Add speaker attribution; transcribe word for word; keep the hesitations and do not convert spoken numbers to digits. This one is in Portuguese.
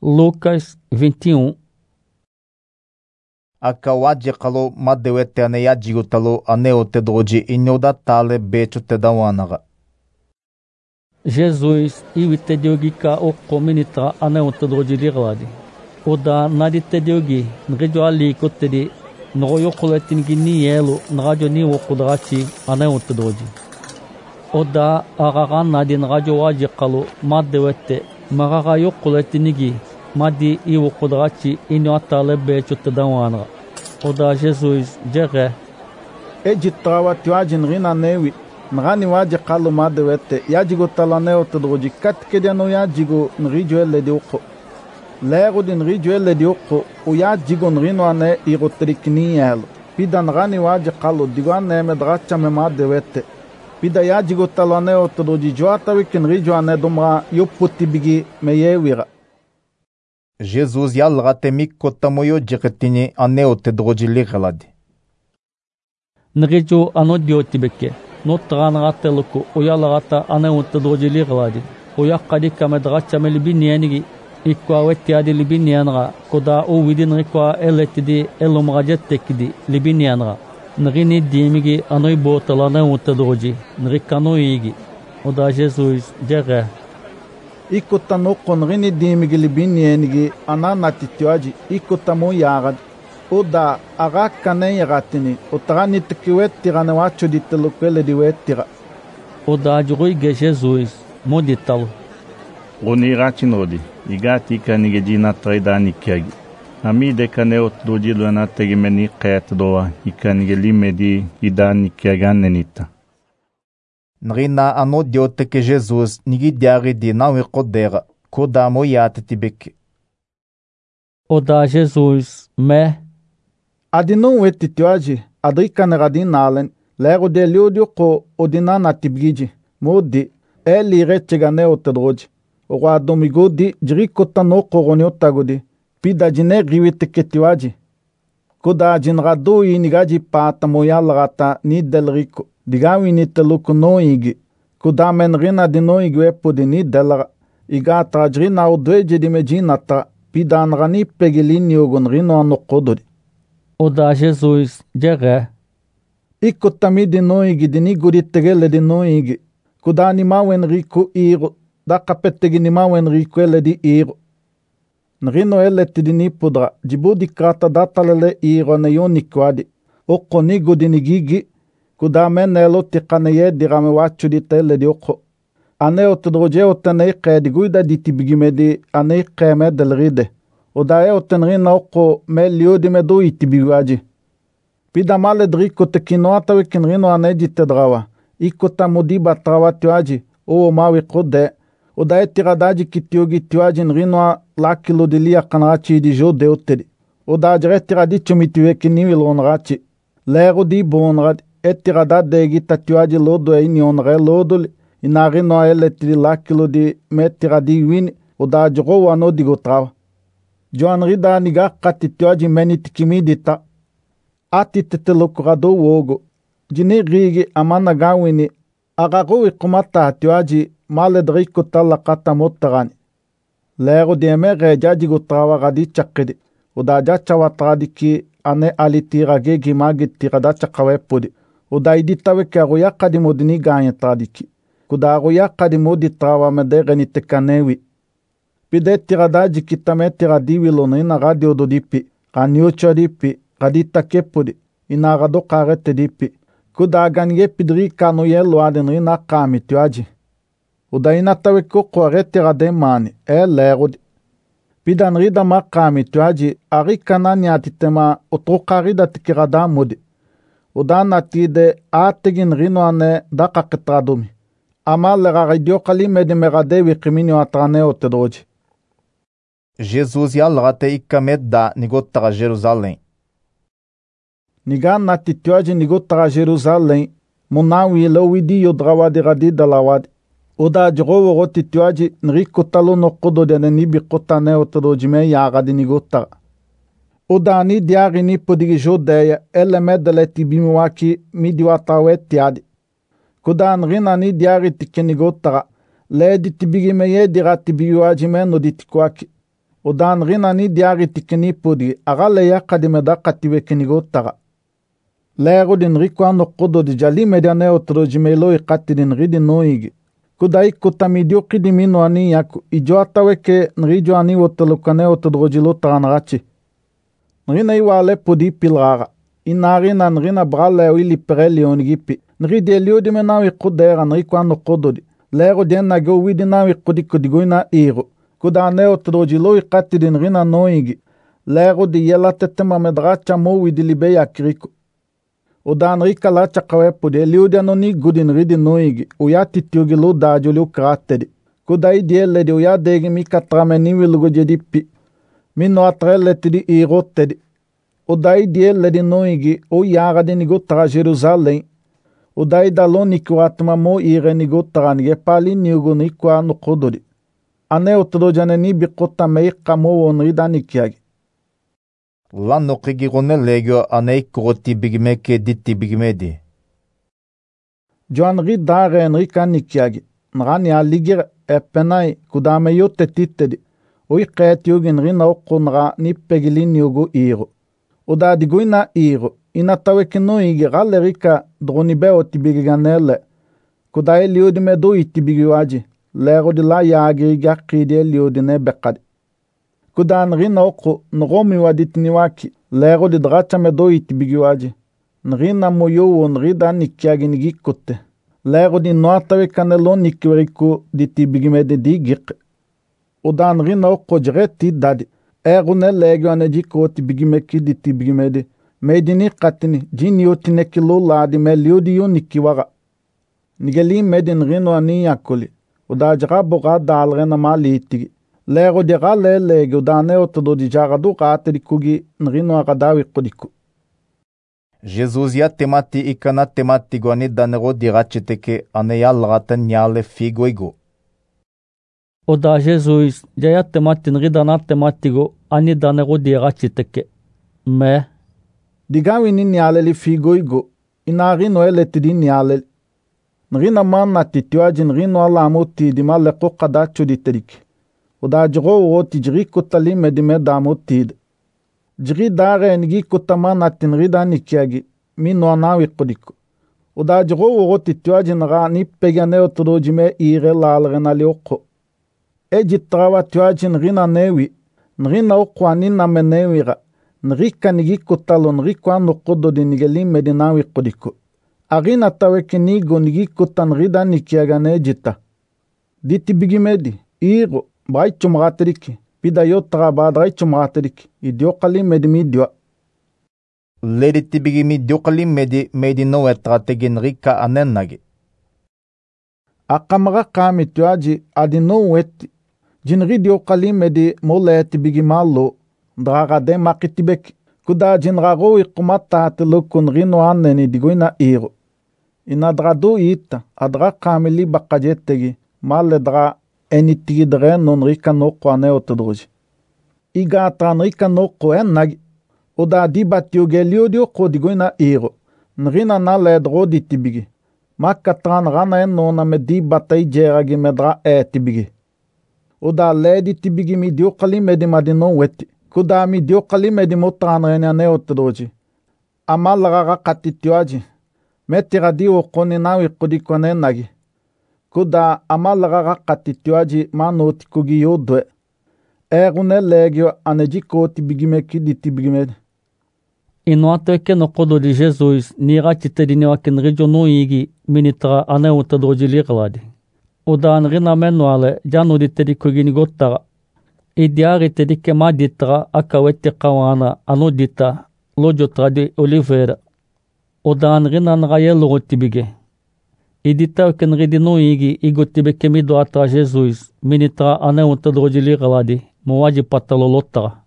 Speaker 1: Lucas vinte e um.
Speaker 2: Akawaji kalo madewete ane yajigutalo ane otedoji inyoda tale becho tedawanaga.
Speaker 1: Jesus iwi tediogica o comunitra ane otedoji ligladi. Oda nadi tediogi nrijo ali kotedi nroyo koletingi ni yelo nrajo ni wokudrachi ane otedoji. Oda agaga nadi nrajo waji kalo madewete magaga yo koletinigi madi iwo kudrachi inyo atale becho tedawanaga. Oda Jesus jere
Speaker 3: eji tawa tiwajin rina newi ngani waji qalu madewete yajigo talane otodroji katkediano yajigo nrijo elle diuko lego din nrijo elle diuko o yajigo nrino ane irotrikni yalo pida ngani waji qalu digane medracha me madewete pida yajigo talane otodroji joata wikin rijo ane domra yoputi bigi meyewira.
Speaker 2: Jesus yalgate mikkotamoyo jiketini ane otedroji ligladi.
Speaker 1: Nrijo ano diotibeke no tranrate loko oyalagata ane otedroji ligladi oyakadi kamedracha me libinienigi ikwa wetiadi libinienra koda o widin rikwa eletidi elomrajetekidi libinienra nrini dimigi anoi botalane otedroji nrikano igi oda Jesus jere
Speaker 3: Ikota no konrini dimigi libinienigi anana titiwaji ikota mo yagad oda aga kane yagatini otagani tikiweti gane wacho ditelokele diwetira
Speaker 1: oda juruige Jesus modital
Speaker 4: Oni ratinodi igati kanige jina traidani kyagi amide kane otdoji luana tegimeni qayat doa ikanige limedi idani kyaganenita
Speaker 2: Nrina ano dioteke Jesus nigi diari di nawe kodera koda mo yatetibeke.
Speaker 1: Oda Jesus me
Speaker 3: adino weti tiwaji adrika negadin nalen lego de liodio ko odina natibgiji modi eli rechegane otedroji owa domigodi jirikota no kogonio tagodi pida jine riweteke tiwaji koda jinrado inigaji pata moyalagata ni delrico digawi ni teluku noigi kudamen rina di noigi wepodi ni delara iga trajrina o dweje di medinata pidan rani pegilini ogon rino anokododi.
Speaker 1: Oda Jesus jere
Speaker 3: Ikotami di noigi di ni gudi tegele di noigi kudani mawen riku iro da kapetegi ni mawen riku ele di iro nrino ele ti di ni pudra jibudi krata datalele iro ne yonikwadi oko ni gudi ni gigi kuda nelo tiqanaye dirame wachu di tele di oko ane otodroje otane qedi guida di tibigimedi ane qeme delride odaye otenrina oko melio di medo itibiwaji pida male driko tekino atawe kinrino ane di tedrawa ikota modiba trawa tiwaji o mawi qode odaye tiradaji kitiogi tiwaji nrino la kilo di lia kanrachi di jode otedi odajre tiradi chumitiwe kiniwi lonrachi lero di bonrad ettirada degi tatuaji lodo e inionre lodo inari no eletri lakilo di mettiradi win oda jogo wano digo trawa joan rida niga katituaji meni tikimi dita ati tetelokurado wogo jini rigi amana gawini agago ikumata tuaji maledriko tala kata motarani lero di emere jajigo trawa gadi chakidi oda jachawa tradiki ane alitira gegi magi tirada chakawe podi Oda iditawe ke agoya kadi modini ganya tradiki. Kuda agoya kadi modi trawa medegeni tekanewi. Pide tiradaji kitame tiradiwi lono ina radio do dipi. Kanyocho dipi. Kadita kepodi. Ina rado karete dipi. Kuda aganye pidri kano yelo adeno ina kami tuaji. Oda ina tawe koko arete rademani. E lerodi. Pida nrida ma kami tuaji. Ari kanani atitema otrokarida tikirada modi. Udana tide ategin rino ane daka kitradumi. Ama lega radio kali medimegade wikimini atrane otedroji.
Speaker 2: Jesus yalgate ikamedda nigotaga Jerusalém.
Speaker 3: Nigan natitioji nigotaga Jerusalém. Munawi lowidi yodrawadi radi dalawadi. Uda jogowo gotitioji nriko talo no kodo dene nibi kotane otedroji me yagadi nigotaga. Udani diari ni podigi jodeia ele medele tibimiwaki midiwatawe tiadi. Kudan rina ni diari tikenigotara le di tibigi meye dira tibiwaji meno di tikwaki. Odan rina ni diari tikini pudi agale ya kadimeda katiwe kinigotaga. Lego din rikwa no kodo di jali mediane otro jimelo ikati din ridi noigi. Kudai kutamidio kidimino ani yaku ijo ataweke nrijo ani otolukane otodrojilo taranrachi. Nrina iwale pudi pilraga. Inari na nrina brale wili pereli onigipi. Nridi elio di menawi kudera nrikwa no kodo di. Lego den na go widi nawi kudikodigoina iro. Kudane otodrojilo ikati din rina noigi. Lego di yela tetema medracha mo widi libe yakiriku. Odan rika la chakawe pude liudiano ni gudin ridi noigi uya titiogi lo dajuli ukratedi. Kudai diele di uya degi mi katrame ni wilgo jedipi. Mi no atrele tidi irotedi. Odai diele di noigi uya agadi nigo tra Jerusalem. Odai dalo nikwatma mo ire nigo tra nige pali niugo nikwa no kododi. Ane otrodjane ni bikota meika mo wonrida nikiagi.
Speaker 2: La noqigi gone legio anei kuroti bigmeke ditti bigmedi.
Speaker 3: Joan ri dare enrika nikiagi. Nrani aligir epenai kudame yote titedi. Ui qeet yugin rina oqunra ni pegilin yugu iro. Oda diguina iro. Inatawe kino igi gale rika dronibe otibigiganele. Kudae liudime do itibigiwaji. Lero di la yaagiri gaqide liudine bekadi. Kudan rina oko nromi waditniwaki lero di dracha medo itibigiwaji. Nrina moyo nrida nikiagi nigikote. Lero di noatawe kanelo nikiweriku ditibigimede di gik. Udan rina oko jireti dadi. Erune legio anejiko tibigimeki ditibigimede. Medini katini jini otinekilo ladi meliodi yo nikiwaga. Nigeli medin rino ani yakoli. Udajra boga dalrena mali itigi. Lego de gale lego dane otodo di jagadu qatri kugi nrino agadawi qodiku.
Speaker 2: Jesus ya temati ikana temati goni danego di gachiteke ane ya lagatan nyale figoigo.
Speaker 1: Oda Jesus ya temati nridana tematigo ani danego di gachiteke. Me
Speaker 3: digawi ni nyale li figoigo inari no eletidi nyale. Nrina manna titiwaji nrino alamuti di male qadachu di teriki. Oda jiro wo tijri kutali medime damotid. Jiri dare nigi kutamana tinrida nikiagi mino anawi qodiku. Oda jiro wo titiwaji nra ni pegane otodojime ire lalrena lioko. Eji trawa tiwaji nrina newi. Nrina okwani na menewira. Nrika nigi kutalo nrikwa nokodo di nigeli medinawi qodiku. Arina taweki nigo nigi kutanrida nikiagane jita. Diti bigimedi iro. Brai chumrateriki. Pida yo trabadrai chumrateriki. Idio kali medi midio.
Speaker 2: Ledi tibigi midio kali medi medi no etrategin rika anenagi.
Speaker 3: Akamara kami tuaji adi no weti. Jinri dio kali medi mole tibigi malo. Draga de makitibeki. Kuda jinrago ikumata hatilukun rino aneni digoina iro. Inadradu ita. Adra kami li bakajetegi. Male dra eni tigidre non rika noko ane otodroji. Iga atan rika noko en nagi. Oda di batio gelio dio kodigoina iro. Nrina na ledro di tibigi. Makatran rana en nona me di batay jeragi medra e tibigi. Oda ledi tibigi mi dio kali medi madino weti. Kuda mi dio kali medi motran rene ane otodroji. Ama lagaga katitioaji. Metira di okoni nawi kodikone nagi. Kuda amalaga katitioaji manoti kugi yodwe. Erune legio anejiko tibigimeki di tibigimedi.
Speaker 1: Inuateke no kodo di Jesus nira chitedini wakin rejo no igi minitra ane utadrojili gladi. Uda anrina menuale janu di tedi kugini gottara. Idiari tedi kema ditra akawete kawana anu dita lojo tradi olivera. Uda anrina nrayelo tibige. Idita ken ridino igi igotibe kemido atra Jesus minitra ane utadrojili gladi muwaji patalolottara.